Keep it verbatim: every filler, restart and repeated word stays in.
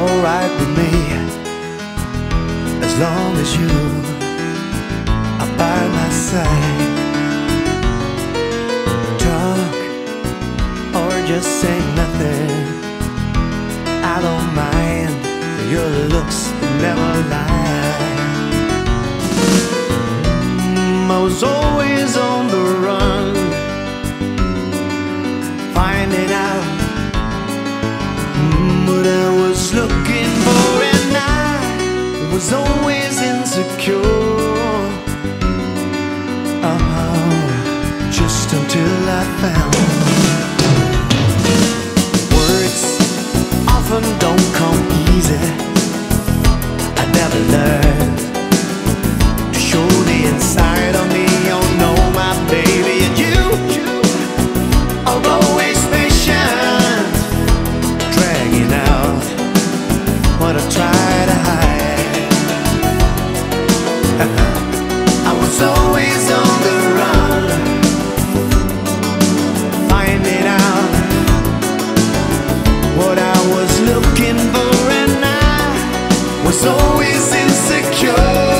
alright with me, as long as you are by my side. Talk or just say nothing, I don't mind. Your looks never lie. mm, I was always on the run, finding out mm, what I was looking for, and I was always insecure. Oh, just until I found words often don't come easy. I never learned to show the inside of me. Oh no, my baby, and you are always patient, dragging out what I try to hide. I was always on the run, finding out what I was looking for, and I was always insecure.